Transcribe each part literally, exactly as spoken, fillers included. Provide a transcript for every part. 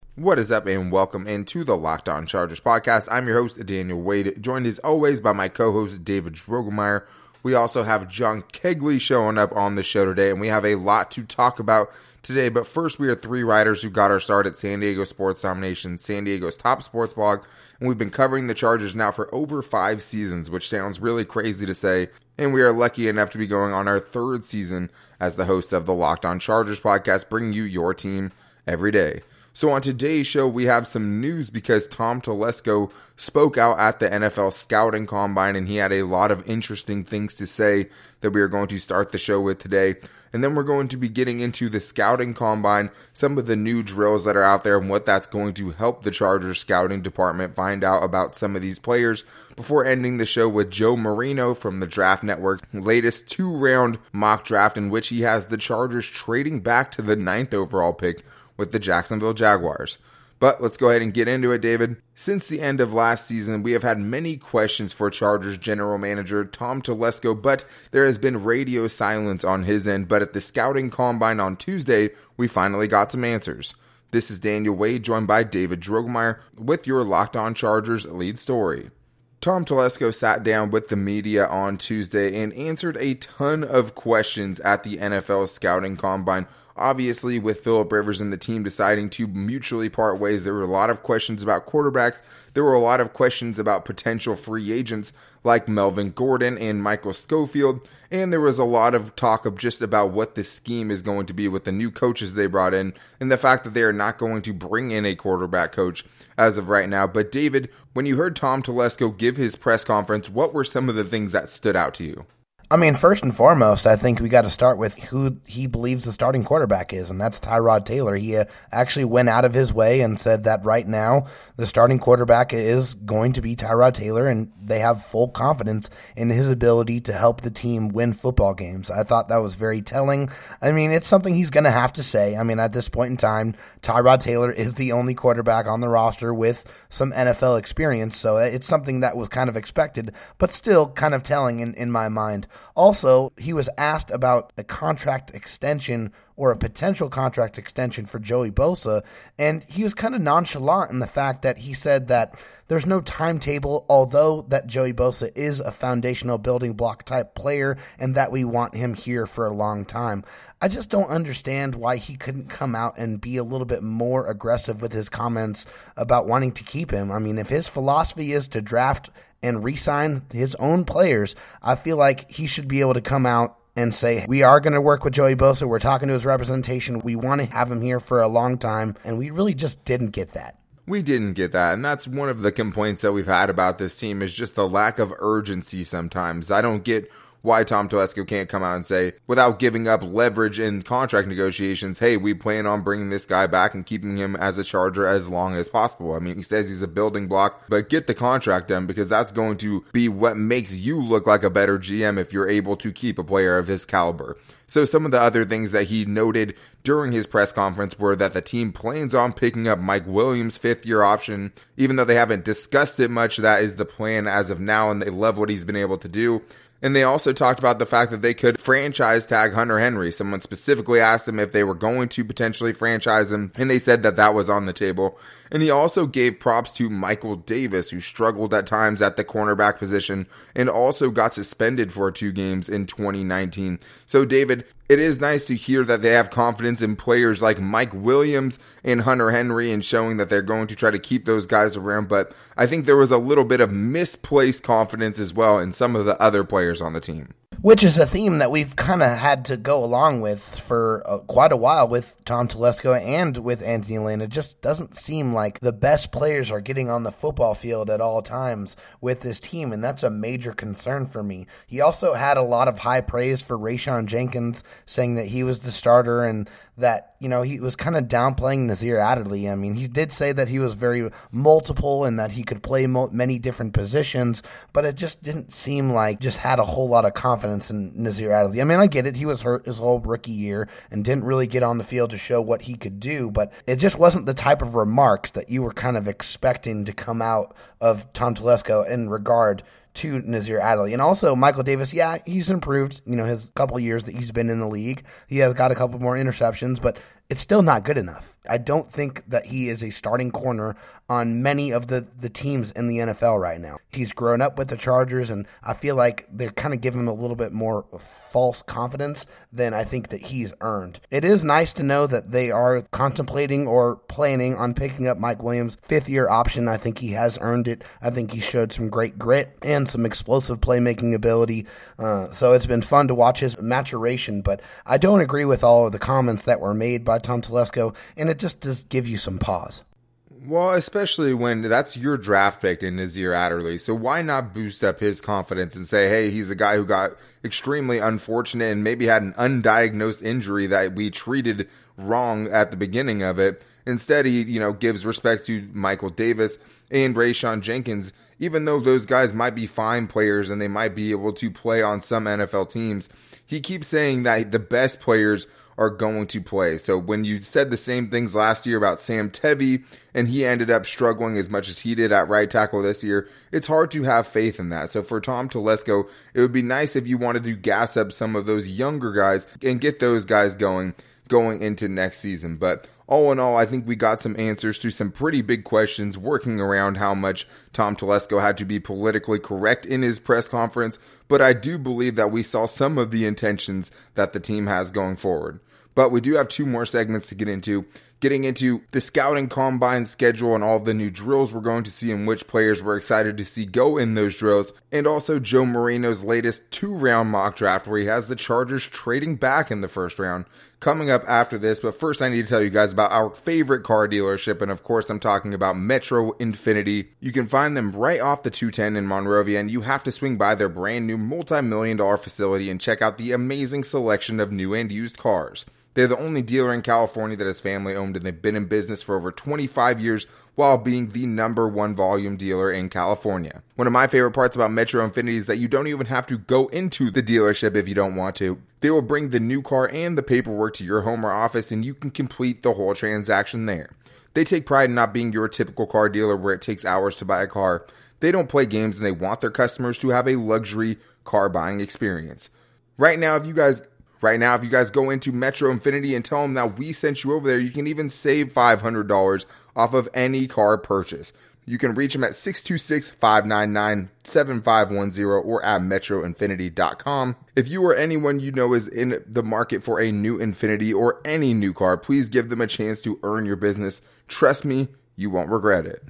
What is up, and welcome into the Locked On Chargers podcast. I'm your host, Daniel Wade, joined as always by my co-host, David Drogemeyer. We also have John Kegley showing up on the show today, and we have a lot to talk about today. But first, we are three writers who got our start at San Diego Sports Domination, San Diego's top sports blog, and we've been covering the Chargers now for over five seasons, which sounds really crazy to say, and we are lucky enough to be going on our third season as the host of the Locked On Chargers podcast, bringing you your team every day. So on today's show, we have some news because Tom Telesco spoke out at the N F L Scouting Combine, and he had a lot of interesting things to say that we are going to start the show with today. And then we're going to be getting into the Scouting Combine, some of the new drills that are out there, and what that's going to help the Chargers scouting department find out about some of these players, before ending the show with Joe Marino from the Draft Network's latest two-round mock draft, in which he has the Chargers trading back to the ninth overall pick with the Jacksonville Jaguars. But let's go ahead and get into it, David. Since the end of last season, we have had many questions for Chargers general manager Tom Telesco, but there has been radio silence on his end. But at the Scouting Combine on Tuesday, we finally got some answers. This is Daniel Wade, joined by David Drogemeyer, with your Locked On Chargers lead story. Tom Telesco sat down with the media on Tuesday and answered a ton of questions at the N F L Scouting Combine. Obviously, with Phillip Rivers and the team deciding to mutually part ways, there were a lot of questions about quarterbacks. There were a lot of questions about potential free agents like Melvin Gordon and Michael Schofield. And there was a lot of talk of just about what the scheme is going to be with the new coaches they brought in, and the fact that they are not going to bring in a quarterback coach as of right now. But David, when you heard Tom Telesco give his press conference, what were some of the things that stood out to you? I mean, first and foremost, I think we got to start with who he believes the starting quarterback is, and that's Tyrod Taylor. He uh, actually went out of his way and said that right now the starting quarterback is going to be Tyrod Taylor, and they have full confidence in his ability to help the team win football games. I thought that was very telling. I mean, it's something he's going to have to say. I mean, at this point in time, Tyrod Taylor is the only quarterback on the roster with some N F L experience, so it's something that was kind of expected, but still kind of telling in, in my mind. Also, he was asked about a contract extension or a potential contract extension for Joey Bosa, and he was kind of nonchalant in the fact that he said that there's no timetable, although that Joey Bosa is a foundational building block type player and that we want him here for a long time. I just don't understand why he couldn't come out and be a little bit more aggressive with his comments about wanting to keep him. I mean, if his philosophy is to draft and re-sign his own players, I feel like he should be able to come out and say, we are going to work with Joey Bosa. We're talking to his representation. We want to have him here for a long time. And we really just didn't get that. We didn't get that, and that's one of the complaints that we've had about this team is just the lack of urgency sometimes. I don't get why Tom Telesco can't come out and say, without giving up leverage in contract negotiations, hey, we plan on bringing this guy back and keeping him as a Charger as long as possible. I mean, he says he's a building block, but get the contract done, because that's going to be what makes you look like a better G M if you're able to keep a player of his caliber. So some of the other things that he noted during his press conference were that the team plans on picking up Mike Williams' fifth-year option. Even though they haven't discussed it much, that is the plan as of now, and they love what he's been able to do. And they also talked about the fact that they could franchise tag Hunter Henry. Someone specifically asked them if they were going to potentially franchise him, and they said that that was on the table. And he also gave props to Michael Davis, who struggled at times at the cornerback position and also got suspended for two games in twenty nineteen. So, David, it is nice to hear that they have confidence in players like Mike Williams and Hunter Henry and showing that they're going to try to keep those guys around. But I think there was a little bit of misplaced confidence as well in some of the other players on the team. Which is a theme that we've kind of had to go along with for uh, quite a while with Tom Telesco and with Anthony Lynn. It just doesn't seem like the best players are getting on the football field at all times with this team, and that's a major concern for me. He also had a lot of high praise for Rayshawn Jenkins, saying that he was the starter and that, you know, he was kind of downplaying Nasir Adderley. I mean, he did say that he was very multiple and that he could play mo- many different positions, but it just didn't seem like just had a whole lot of confidence in Nasir Adderley. I mean, I get it. He was hurt his whole rookie year and didn't really get on the field to show what he could do, but it just wasn't the type of remarks that you were kind of expecting to come out of Tom Telesco in regard to Nasir Adderley. And also Michael Davis, yeah, he's improved, you know, his couple years that he's been in the league. He has got a couple more interceptions, but it's still not good enough. I don't think that he is a starting corner on many of the, the teams in the N F L right now. He's grown up with the Chargers, and I feel like they're kind of giving him a little bit more false confidence than I think that he's earned. It is nice to know that they are contemplating or planning on picking up Mike Williams' fifth-year option. I think he has earned it. I think he showed some great grit and some explosive playmaking ability. Uh, so it's been fun to watch his maturation, but I don't agree with all of the comments that were made by Tom Telesco, and it just does give you some pause. Well, especially when that's your draft pick in Nasir Adderley. So why not boost up his confidence and say, hey, he's a guy who got extremely unfortunate and maybe had an undiagnosed injury that we treated wrong at the beginning of it. Instead, he, you know, gives respect to Michael Davis and Rayshawn Jenkins, even though those guys might be fine players and they might be able to play on some N F L teams. He keeps saying that the best players are going to play. So when you said the same things last year about Sam Tevi and he ended up struggling as much as he did at right tackle this year, it's hard to have faith in that. So for Tom Telesco, it would be nice if you wanted to gas up some of those younger guys and get those guys going going into next season. But all in all, I think we got some answers to some pretty big questions working around how much Tom Telesco had to be politically correct in his press conference. But I do believe that we saw some of the intentions that the team has going forward. But we do have two more segments to get into. Getting into the scouting combine schedule and all the new drills we're going to see and which players we're excited to see go in those drills. And also Joe Marino's latest two-round mock draft where he has the Chargers trading back in the first round. Coming up after this, but first I need to tell you guys about our favorite car dealership, and of course I'm talking about Metro Infiniti. You can find them right off the two ten in Monrovia, and you have to swing by their brand new multi-million dollar facility and check out the amazing selection of new and used cars. They're the only dealer in California that is family owned, and they've been in business for over twenty-five years while being the number one volume dealer in California. One of my favorite parts about Metro Infiniti is that you don't even have to go into the dealership if you don't want to. They will bring the new car and the paperwork to your home or office, and you can complete the whole transaction there. They take pride in not being your typical car dealer where it takes hours to buy a car. They don't play games, and they want their customers to have a luxury car buying experience. Right now, if you guys Right now, if you guys go into Metro Infiniti and tell them that we sent you over there, you can even save five hundred dollars off of any car purchase. You can reach them at six two six, five nine nine, seven five one zero or at metro infiniti dot com. If you or anyone you know is in the market for a new Infiniti or any new car, please give them a chance to earn your business. Trust me, you won't regret it.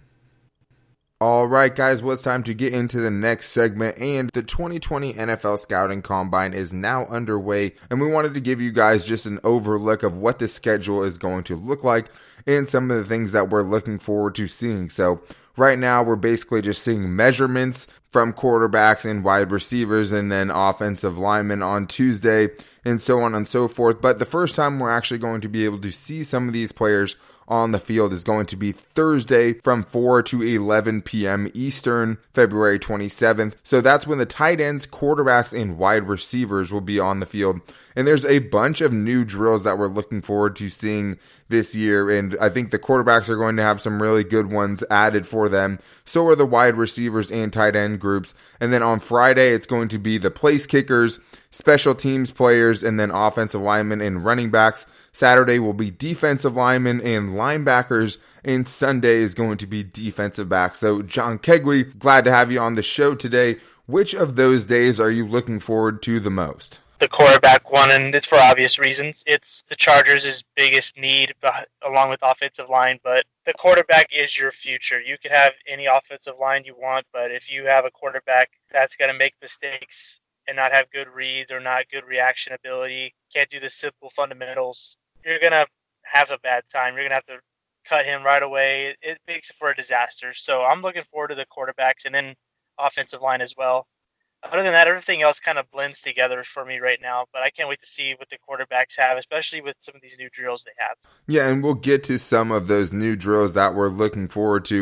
Alright guys, well it's time to get into the next segment, and the twenty twenty N F L Scouting Combine is now underway, and we wanted to give you guys just an overlook of what the schedule is going to look like and some of the things that we're looking forward to seeing. So right now we're basically just seeing measurements from quarterbacks and wide receivers and then offensive linemen on Tuesday and so on and so forth. But the first time we're actually going to be able to see some of these players on the field is going to be Thursday from four to eleven p.m. Eastern, February twenty-seventh. So that's when the tight ends, quarterbacks, and wide receivers will be on the field. And there's a bunch of new drills that we're looking forward to seeing this year. And I think the quarterbacks are going to have some really good ones added for them. So are the wide receivers and tight end groups. And then on Friday, it's going to be the place kickers, special teams players, and then offensive linemen and running backs. Saturday will be defensive linemen and linebackers, and Sunday is going to be defensive backs. So, John Kegley, glad to have you on the show today. Which of those days are you looking forward to the most? The quarterback one, and it's for obvious reasons. It's the Chargers' biggest need, along with offensive line, but the quarterback is your future. You could have any offensive line you want, but if you have a quarterback that's going to make mistakes and not have good reads or not good reaction ability, can't do the simple fundamentals, you're going to have a bad time. You're going to have to cut him right away. It makes it for a disaster. So I'm looking forward to the quarterbacks and then offensive line as well. Other than that, everything else kind of blends together for me right now, but I can't wait to see what the quarterbacks have, especially with some of these new drills they have. Yeah, and we'll get to some of those new drills that we're looking forward to.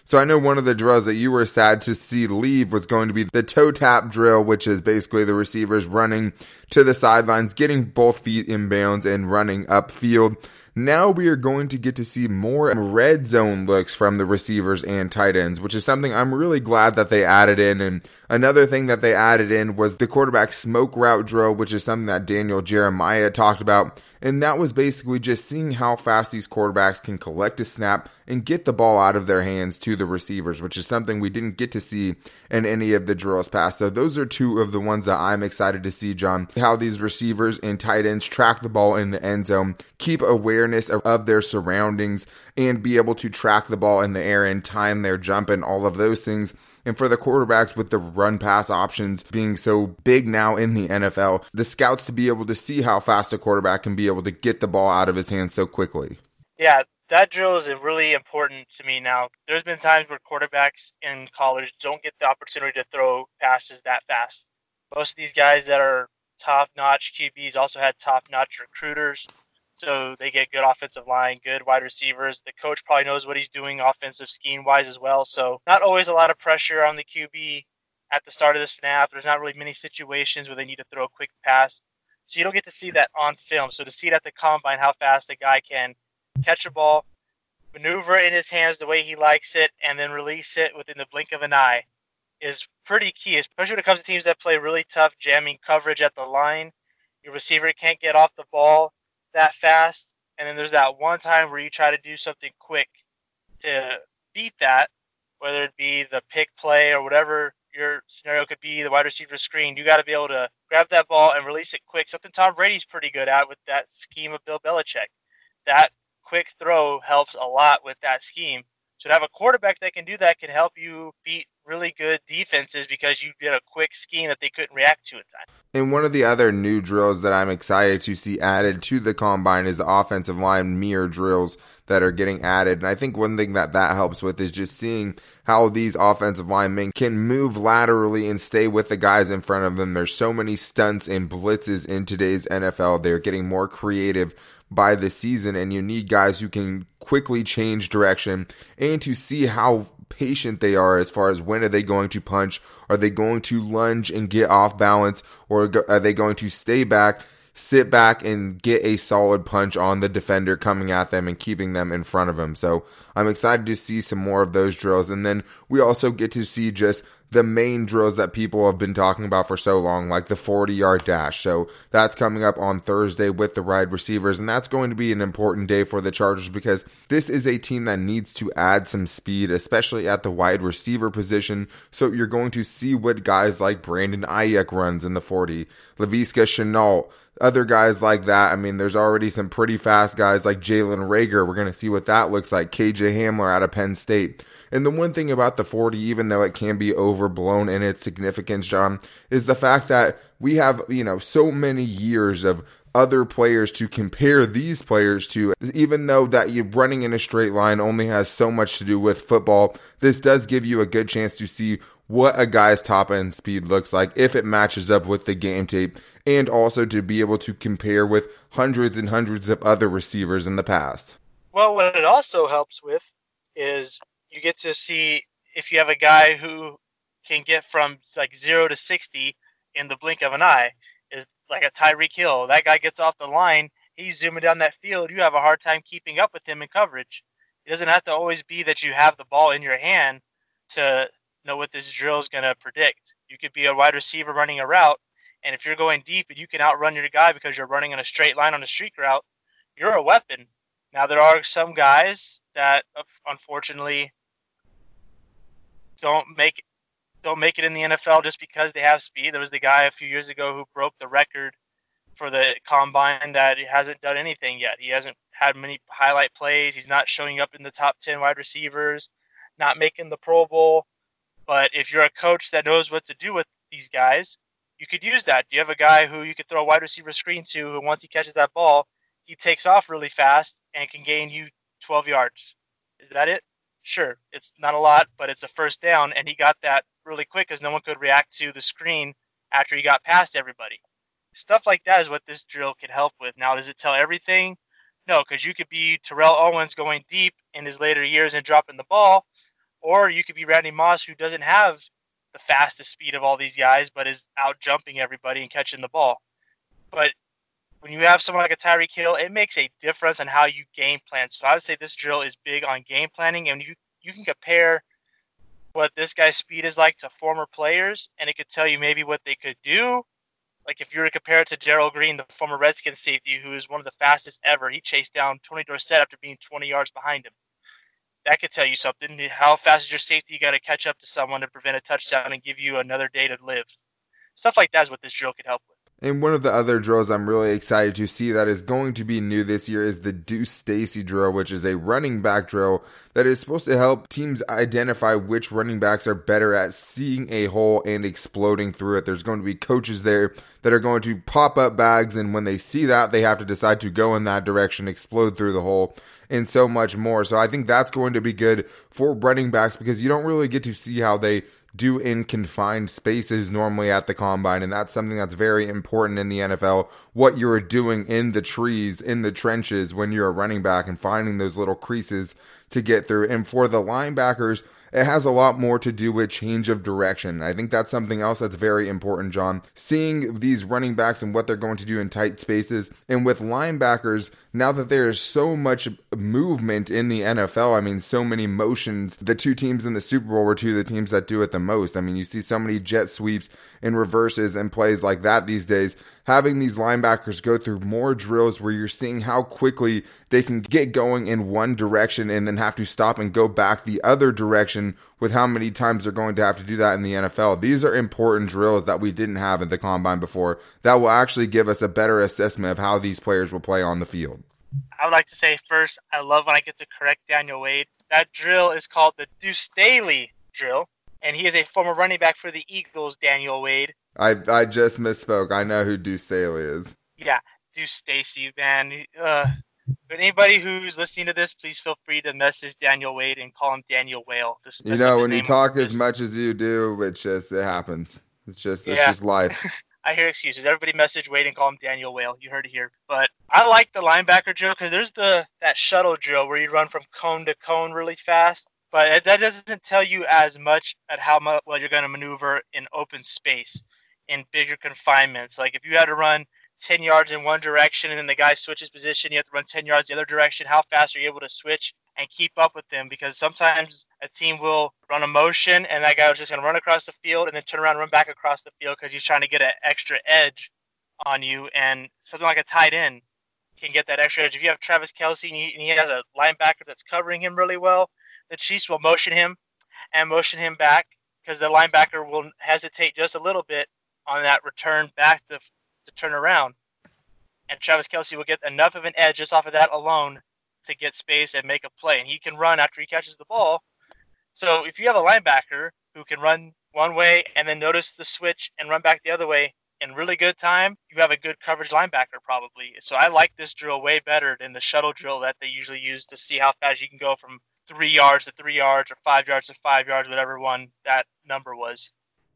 So I know one of the drills that you were sad to see leave was going to be the toe tap drill, which is basically the receivers running to the sidelines, getting both feet in bounds and running upfield. Now we are going to get to see more red zone looks from the receivers and tight ends, which is something I'm really glad that they added in. And another thing that they added in was the quarterback smoke route drill, which is something that Daniel Jeremiah talked about. And that was basically just seeing how fast these quarterbacks can collect a snap and get the ball out of their hands to the receivers, which is something we didn't get to see in any of the drills past. So those are two of the ones that I'm excited to see, John, how these receivers and tight ends track the ball in the end zone, keep awareness of, of their surroundings, and be able to track the ball in the air and time their jump and all of those things. And for the quarterbacks with the run pass options being so big now in the N F L, the scouts to be able to see how fast a quarterback can be able to get the ball out of his hands so quickly. Yeah, that drill is really important to me now. There's been times where quarterbacks in college don't get the opportunity to throw passes that fast. Most of these guys that are top-notch Q Bs also had top-notch recruiters. So they get good offensive line, good wide receivers. The coach probably knows what he's doing offensive scheme-wise as well. So not always a lot of pressure on the Q B at the start of the snap. There's not really many situations where they need to throw a quick pass. So you don't get to see that on film. So to see it at the combine, how fast a guy can catch a ball, maneuver it in his hands the way he likes it, and then release it within the blink of an eye is pretty key, especially when it comes to teams that play really tough jamming coverage at the line. Your receiver can't get off the ball that fast, and then there's that one time where you try to do something quick to beat that, whether it be the pick play or whatever your scenario could be, the wide receiver screen. You got to be able to grab that ball and release it quick, something Tom Brady's pretty good at with that scheme of Bill Belichick. That quick throw helps a lot with that scheme. So to have a quarterback that can do that can help you beat really good defenses because you get a quick scheme that they couldn't react to in time. And one of the other new drills that I'm excited to see added to the combine is the offensive line mirror drills that are getting added. And I think one thing that that helps with is just seeing how these offensive linemen can move laterally and stay with the guys in front of them. There's so many stunts and blitzes in today's N F L. They're getting more creative by the season, and you need guys who can quickly change direction and to see how patient they are as far as when are they going to punch, are they going to lunge and get off balance, or are they going to stay back, sit back and get a solid punch on the defender coming at them and keeping them in front of them. So I'm excited to see some more of those drills. And then we also get to see just the main drills that people have been talking about for so long, like the forty-yard dash. So that's coming up on Thursday with the wide receivers, and that's going to be an important day for the Chargers because this is a team that needs to add some speed, especially at the wide receiver position. So you're going to see what guys like Brandon Ayuk runs in the forty, Laviska Shenault, other guys like that. I mean, there's already some pretty fast guys like Jalen Reagor. We're going to see what that looks like. K J Hamler out of Penn State. And the one thing about the forty, even though it can be overblown in its significance, John, is the fact that we have, you know, so many years of other players to compare these players to. Even though that you running in a straight line only has so much to do with football, this does give you a good chance to see what a guy's top end speed looks like if it matches up with the game tape, and also to be able to compare with hundreds and hundreds of other receivers in the past. Well, what it also helps with is you get to see if you have a guy who can get from like zero to sixty in the blink of an eye, is like a Tyreek Hill. That guy gets off the line, he's zooming down that field. You have a hard time keeping up with him in coverage. It doesn't have to always be that you have the ball in your hand to know what this drill is going to predict. You could be a wide receiver running a route, and if you're going deep and you can outrun your guy because you're running in a straight line on a streak route, you're a weapon. Now, there are some guys that, unfortunately, don't make don't make it in the N F L just because they have speed. There was the guy a few years ago who broke the record for the combine that he hasn't done anything yet. He hasn't had many highlight plays. He's not showing up in the top ten wide receivers, not making the Pro Bowl. But if you're a coach that knows what to do with these guys, you could use that. You have a guy who you could throw a wide receiver screen to, who once he catches that ball, he takes off really fast and can gain you twelve yards. Is that it? Sure. It's not a lot, but it's a first down, and he got that really quick because no one could react to the screen after he got past everybody. Stuff like that is what this drill can help with. Now, does it tell everything? No, because you could be Terrell Owens going deep in his later years and dropping the ball, Or you could be Randy Moss, who doesn't have the fastest speed of all these guys, but is out jumping everybody and catching the ball. But when you have someone like a Tyreek Hill, it makes a difference on how you game plan. So I would say this drill is big on game planning, and you you can compare what this guy's speed is like to former players, and it could tell you maybe what they could do. Like if you were to compare it to Darrell Green, the former Redskins safety, who is one of the fastest ever, he chased down Tony Dorsett after being twenty yards behind him. That could tell you something. How fast is your safety? You got to catch up to someone to prevent a touchdown and give you another day to live. Stuff like that is what this drill could help with. And one of the other drills I'm really excited to see that is going to be new this year is the Deuce Staley drill, which is a running back drill that is supposed to help teams identify which running backs are better at seeing a hole and exploding through it. There's going to be coaches there that are going to pop up bags, and when they see that, they have to decide to go in that direction, explode through the hole, and so much more. So I think that's going to be good for running backs because you don't really get to see how they do in confined spaces normally at the combine, and that's something that's very important in the N F L, what you're doing in the trees, in the trenches when you're a running back and finding those little creases to get through. And for the linebackers, it has a lot more to do with change of direction. I think that's something else that's very important, John. Seeing these running backs and what they're going to do in tight spaces. And with linebackers, now that there is so much movement in the N F L, I mean, so many motions. The two teams in the Super Bowl were two of the teams that do it the most. I mean, you see so many jet sweeps and reverses and plays like that these days. Having these linebackers go through more drills where you're seeing how quickly they can get going in one direction and then have to stop and go back the other direction with how many times they're going to have to do that in the N F L. These are important drills that we didn't have at the combine before that will actually give us a better assessment of how these players will play on the field. I would like to say first, I love when I get to correct Daniel Wade. That drill is called the Deuce Staley drill, and he is a former running back for the Eagles, Daniel Wade. I I just misspoke. I know who Deuce Staley is. Yeah, Deuce Staley, man. Uh, but anybody who's listening to this, please feel free to message Daniel Wade and call him Daniel Whale. Just you know, when you talk as much as you do, it just it happens. It's just it's yeah. just life. I hear excuses. Everybody message Wade and call him Daniel Whale. You heard it here. But I like the linebacker drill because there's the that shuttle drill where you run from cone to cone really fast. But that doesn't tell you as much at how much well you're going to maneuver in open space, in bigger confinements. Like if you had to run ten yards in one direction and then the guy switches position, you have to run ten yards the other direction. How fast are you able to switch and keep up with them? Because sometimes a team will run a motion and that guy was just going to run across the field and then turn around and run back across the field because he's trying to get an extra edge on you. And something like a tight end can get that extra edge. If you have Travis Kelce and he, and he has a linebacker that's covering him really well, the Chiefs will motion him and motion him back because the linebacker will hesitate just a little bit on that return back to, to turn around. And Travis Kelce will get enough of an edge just off of that alone to get space and make a play. And he can run after he catches the ball. So if you have a linebacker who can run one way and then notice the switch and run back the other way in really good time, you have a good coverage linebacker probably. So I like this drill way better than the shuttle drill that they usually use to see how fast you can go from three yards to three yards or five yards to five yards, whatever one that number was.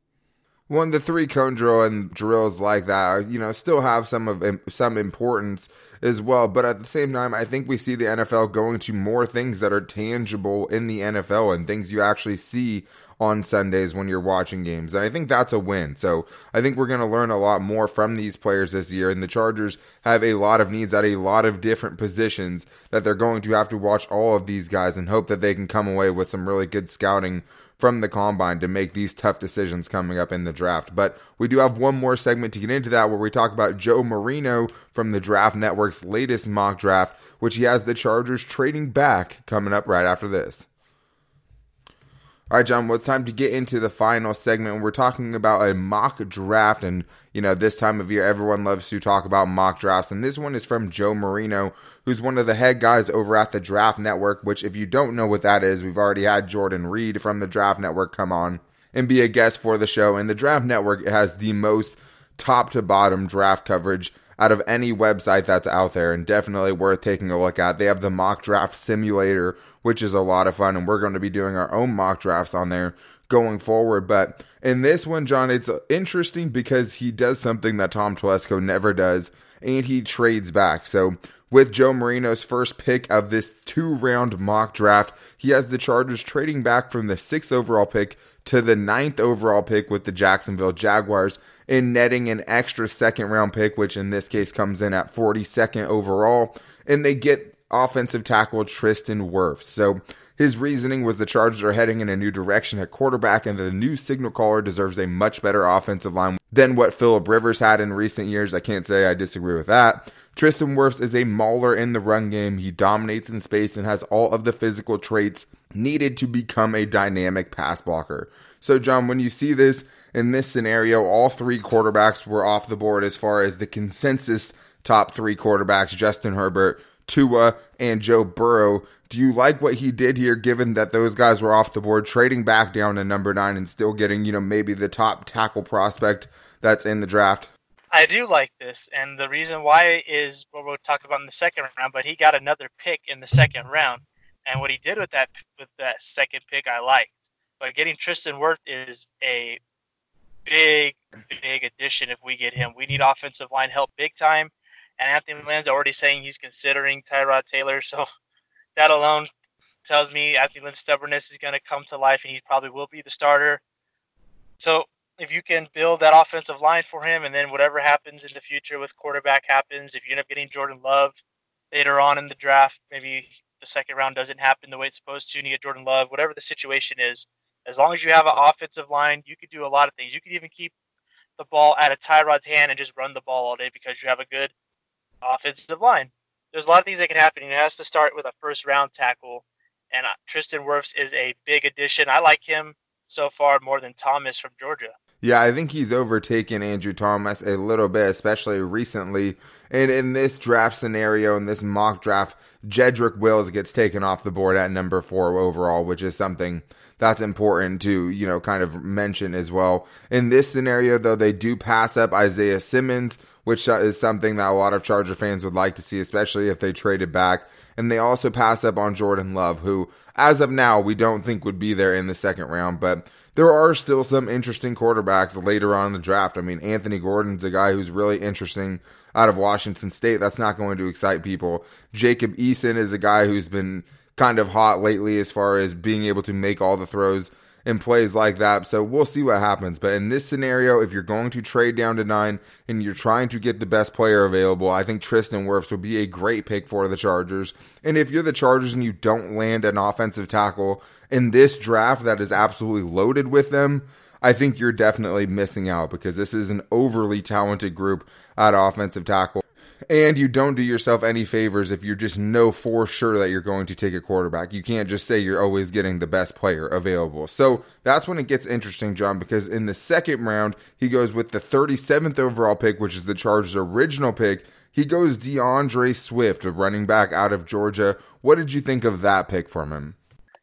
One, the three cone drill and drills like that, you know, still have some of some importance as well. But at the same time, I think we see the N F L going to more things that are tangible in the N F L and things you actually see on Sundays when you're watching games. And I think that's a win. So I think we're going to learn a lot more from these players this year. And the Chargers have a lot of needs at a lot of different positions that they're going to have to watch all of these guys and hope that they can come away with some really good scouting from the combine to make these tough decisions coming up in the draft. But we do have one more segment to get into that where we talk about Joe Marino from the Draft Network's latest mock draft, which he has the Chargers trading back coming up right after this. All right, John, well, it's time to get into the final segment. We're talking about a mock draft, and, you know, this time of year, everyone loves to talk about mock drafts, and this one is from Joe Marino, who's one of the head guys over at the Draft Network, which, if you don't know what that is, we've already had Jordan Reed from the Draft Network come on and be a guest for the show, and the Draft Network has the most top-to-bottom draft coverage out of any website that's out there, and definitely worth taking a look at. They have the mock draft simulator, which is a lot of fun, and we're going to be doing our own mock drafts on there going forward. But in this one, John, it's interesting because he does something that Tom Telesco never does, and he trades back. So With Joe Marino's first pick of this two-round mock draft, he has the Chargers trading back from the sixth overall pick to the ninth overall pick with the Jacksonville Jaguars, and netting an extra second-round pick, which in this case comes in at forty-second overall, and they get offensive tackle Tristan Wirfs. So his reasoning was the Chargers are heading in a new direction at quarterback, and the new signal caller deserves a much better offensive line than what Phillip Rivers had in recent years. I can't say I disagree with that. Tristan Wirfs is a mauler in the run game. He dominates in space and has all of the physical traits needed to become a dynamic pass blocker. So, John, when you see this in this scenario, all three quarterbacks were off the board as far as the consensus top three quarterbacks, Justin Herbert, Tua, and Joe Burrow. Do you like what he did here, given that those guys were off the board, trading back down to number nine and still getting, you know, maybe the top tackle prospect that's in the draft? I do like this, and the reason why is what we'll talk about in the second round, but he got another pick in the second round, and what he did with that with that second pick I liked. But getting Tristan Wirfs is a big, big addition if we get him. We need offensive line help big time, and Anthony Lynn's already saying he's considering Tyrod Taylor, so that alone tells me Anthony Lynn's stubbornness is going to come to life, and he probably will be the starter. So if you can build that offensive line for him, and then whatever happens in the future with quarterback happens, if you end up getting Jordan Love later on in the draft, maybe the second round doesn't happen the way it's supposed to, and you get Jordan Love, whatever the situation is, as long as you have an offensive line, you could do a lot of things. You could even keep the ball out of Tyrod's hand and just run the ball all day because you have a good offensive line. There's a lot of things that can happen. It has to start with a first-round tackle, and Tristan Wirfs is a big addition. I like him so far more than Thomas from Georgia. Yeah, I think he's overtaken Andrew Thomas a little bit, especially recently. And in this draft scenario, in this mock draft, Jedrick Wills gets taken off the board at number four overall, which is something that's important to, you know, kind of mention as well. In this scenario, though, they do pass up Isaiah Simmons, which is something that a lot of Charger fans would like to see, especially if they traded back. And they also pass up on Jordan Love, who, as of now, we don't think would be there in the second round. But there are still some interesting quarterbacks later on in the draft. I mean, Anthony Gordon's a guy who's really interesting out of Washington State. That's not going to excite people. Jacob Eason is a guy who's been kind of hot lately as far as being able to make all the throws and plays like that. So we'll see what happens. But in this scenario, if you're going to trade down to nine and you're trying to get the best player available, I think Tristan Wirfs would be a great pick for the Chargers. And if you're the Chargers and you don't land an offensive tackle in this draft that is absolutely loaded with them, I think you're definitely missing out because this is an overly talented group at offensive tackle. And you don't do yourself any favors if you just know for sure that you're going to take a quarterback. You can't just say you're always getting the best player available. So that's when it gets interesting, John, because in the second round, he goes with the thirty-seventh overall pick, which is the Chargers' original pick. He goes DeAndre Swift, a running back out of Georgia. What did you think of that pick from him?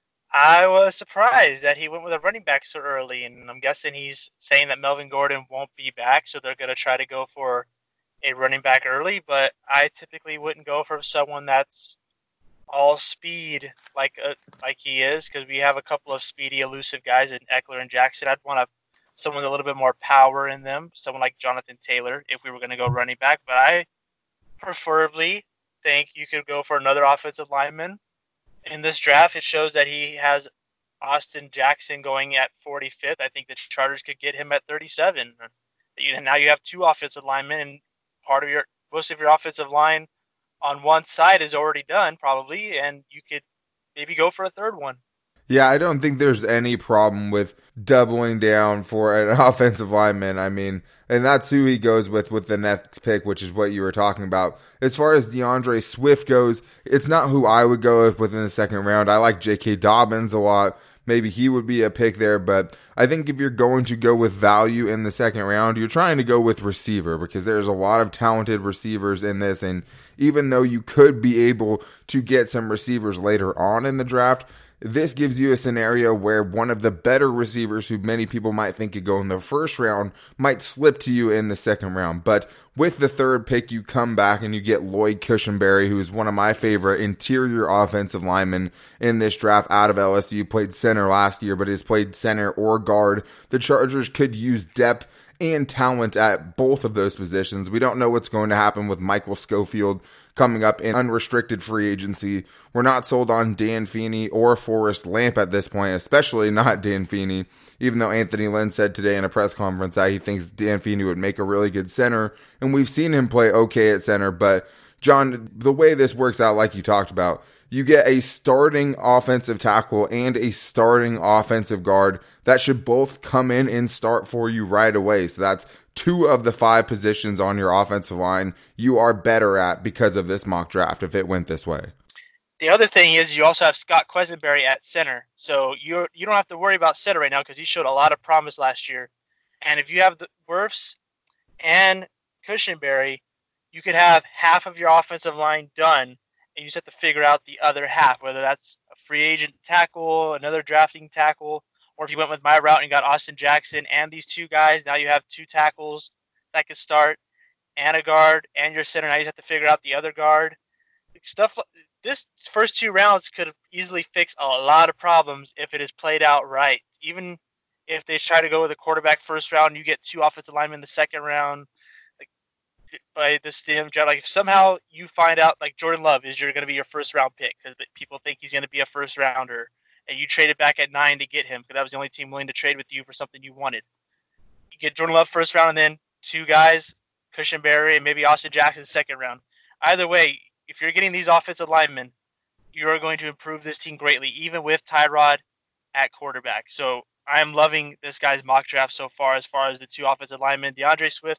I was surprised that he went with a running back so early, and I'm guessing he's saying that Melvin Gordon won't be back, so they're going to try to go for a running back early, but I typically wouldn't go for someone that's all speed like uh, like he is, because we have a couple of speedy, elusive guys in Eckler and Jackson. I'd want to someone with a little bit more power in them, someone like Jonathan Taylor if we were going to go running back, but I preferably think you could go for another offensive lineman. In this draft, it shows that he has Austin Jackson going at forty-fifth. I think the Chargers could get him at thirty-seven. And now you have two offensive linemen, and part of your most of your offensive line on one side is already done probably, and you could maybe go for a third one. Yeah, I don't think there's any problem with doubling down for an offensive lineman. I mean, and that's who he goes with with the next pick, which is what you were talking about. As far as DeAndre Swift goes, it's not who I would go with within the second round. I like J K. Dobbins a lot. Maybe he would be a pick there, but I think if you're going to go with value in the second round, you're trying to go with receiver because there's a lot of talented receivers in this, and even though you could be able to get some receivers later on in the draft, this gives you a scenario where one of the better receivers who many people might think could go in the first round might slip to you in the second round. But with the third pick, you come back and you get Lloyd Cushenberry, who is one of my favorite interior offensive linemen in this draft out of L S U. Played center last year, but has played center or guard. The Chargers could use depth and talent at both of those positions. We don't know what's going to happen with Michael Schofield coming up in unrestricted free agency. We're not sold on Dan Feeney or Forrest Lamp at this point, especially not Dan Feeney, even though Anthony Lynn said today in a press conference that he thinks Dan Feeney would make a really good center, and we've seen him play okay at center. But John, the way this works out, like you talked about, you get a starting offensive tackle and a starting offensive guard that should both come in and start for you right away. So that's two of the five positions on your offensive line you are better at because of this mock draft if it went this way. The other thing is you also have Scott Quesenberry at center. So you you don't have to worry about center right now because he showed a lot of promise last year. And if you have the Wirfs and Cushenberry, you could have half of your offensive line done, and you just have to figure out the other half, whether that's a free agent tackle, another drafting tackle, or if you went with my route and got Austin Jackson and these two guys, now you have two tackles that could start, and a guard, and your center. Now you just have to figure out the other guard. Stuff. This first two rounds could easily fix a lot of problems if it is played out right. Even if they try to go with a quarterback first round, you get two offensive linemen in the second round. By this stem, like if somehow you find out like Jordan Love is you're going to be your first round pick because people think he's going to be a first rounder, and you traded back at nine to get him because that was the only team willing to trade with you for something you wanted. You get Jordan Love first round, and then two guys, Cushenberry and maybe Austin Jackson second round. Either way, if you're getting these offensive linemen, you are going to improve this team greatly, even with Tyrod at quarterback. So I'm loving this guy's mock draft so far as far as the two offensive linemen. DeAndre Swift,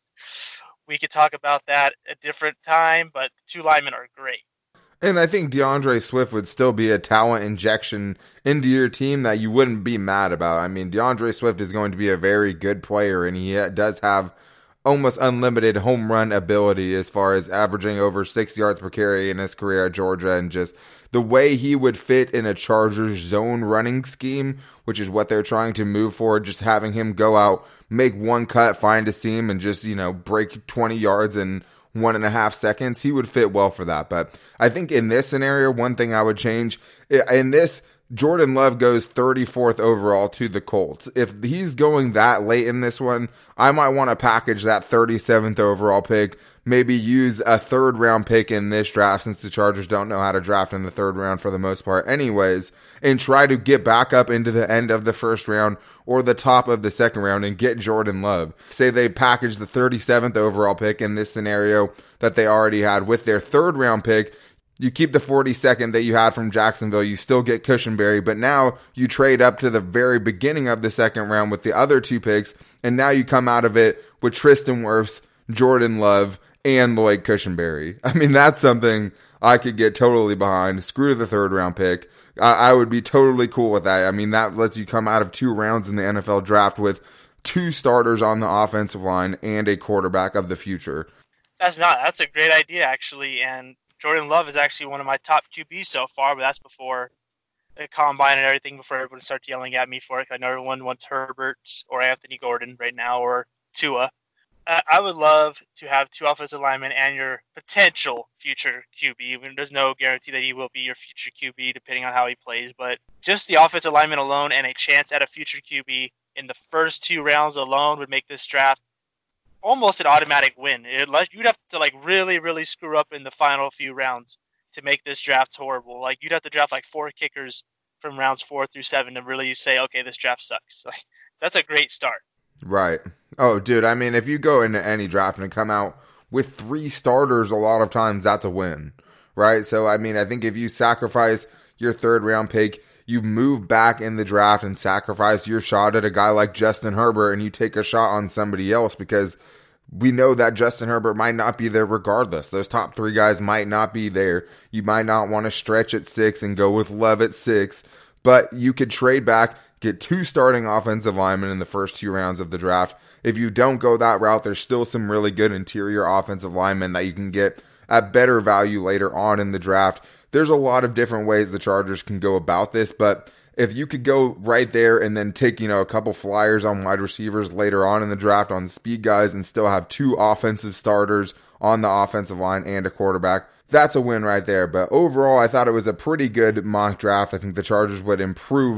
we could talk about that at a different time, but the two linemen are great. And I think DeAndre Swift would still be a talent injection into your team that you wouldn't be mad about. I mean, DeAndre Swift is going to be a very good player, and he does have almost unlimited home run ability as far as averaging over six yards per carry in his career at Georgia, and just the way he would fit in a Chargers zone running scheme, which is what they're trying to move forward, just having him go out, make one cut, find a seam, and just, you know, break twenty yards in one and a half seconds. He would fit well for that. But I think in this scenario, one thing I would change, in this, Jordan Love goes thirty-fourth overall to the Colts. If he's going that late in this one, I might want to package that thirty-seventh overall pick, maybe use a third round pick in this draft since the Chargers don't know how to draft in the third round for the most part anyways, and try to get back up into the end of the first round or the top of the second round and get Jordan Love. Say they package the thirty-seventh overall pick in this scenario that they already had with their third round pick. You keep the forty-second that you had from Jacksonville. You still get Cushenberry, but now you trade up to the very beginning of the second round with the other two picks, and now you come out of it with Tristan Wirfs, Jordan Love, and Lloyd Cushenberry. I mean, that's something I could get totally behind. Screw the third round pick. I, I would be totally cool with that. I mean, that lets you come out of two rounds in the N F L draft with two starters on the offensive line and a quarterback of the future. That's not. That's a great idea, actually, and Jordan Love is actually one of my top Q Bs so far, but that's before the combine and everything, before everyone starts yelling at me for it. I know everyone wants Herbert or Anthony Gordon right now or Tua. Uh, I would love to have two offensive linemen and your potential future Q B. I mean, there's no guarantee that he will be your future Q B depending on how he plays, but just the offensive lineman alone and a chance at a future Q B in the first two rounds alone would make this draft almost an automatic win. It, you'd have to like really, really screw up in the final few rounds to make this draft horrible. Like you'd have to draft like four kickers from rounds four through seven to really say, okay, this draft sucks. Like, that's a great start. Right. Oh, dude, I mean, if you go into any draft and come out with three starters, a lot of times that's a win, right? So, I mean, I think if you sacrifice your third round pick, you move back in the draft and sacrifice your shot at a guy like Justin Herbert, and you take a shot on somebody else because we know that Justin Herbert might not be there regardless. Those top three guys might not be there. You might not want to stretch at six and go with Love at six, but you could trade back, get two starting offensive linemen in the first two rounds of the draft. If you don't go that route, there's still some really good interior offensive linemen that you can get at better value later on in the draft. There's a lot of different ways the Chargers can go about this, but if you could go right there and then take, you know, a couple flyers on wide receivers later on in the draft on speed guys and still have two offensive starters on the offensive line and a quarterback, that's a win right there. But overall, I thought it was a pretty good mock draft. I think the Chargers would improve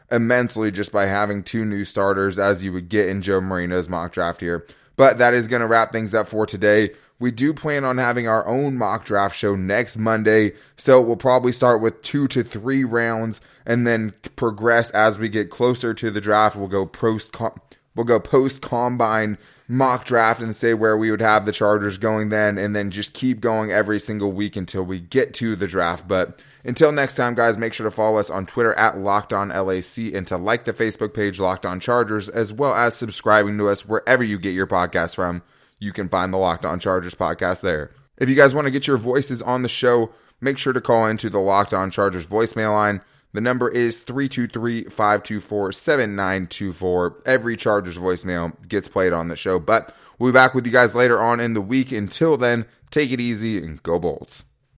immensely just by having two new starters as you would get in Joe Marino's mock draft here. But that is going to wrap things up for today. We do plan on having our own mock draft show next Monday, so we'll probably start with two to three rounds and then progress as we get closer to the draft. We'll go post we'll go post combine mock draft and say where we would have the Chargers going then, and then just keep going every single week until we get to the draft. But until next time, guys, make sure to follow us on Twitter at Locked On L A C and to like the Facebook page Locked On Chargers, as well as subscribing to us wherever you get your podcasts from. You can find the Locked On Chargers podcast there. If you guys want to get your voices on the show, make sure to call into the Locked On Chargers voicemail line. The number is three two three, five two four, seven nine two four. Every Chargers voicemail gets played on the show, but we'll be back with you guys later on in the week. Until then, take it easy and go Bolts.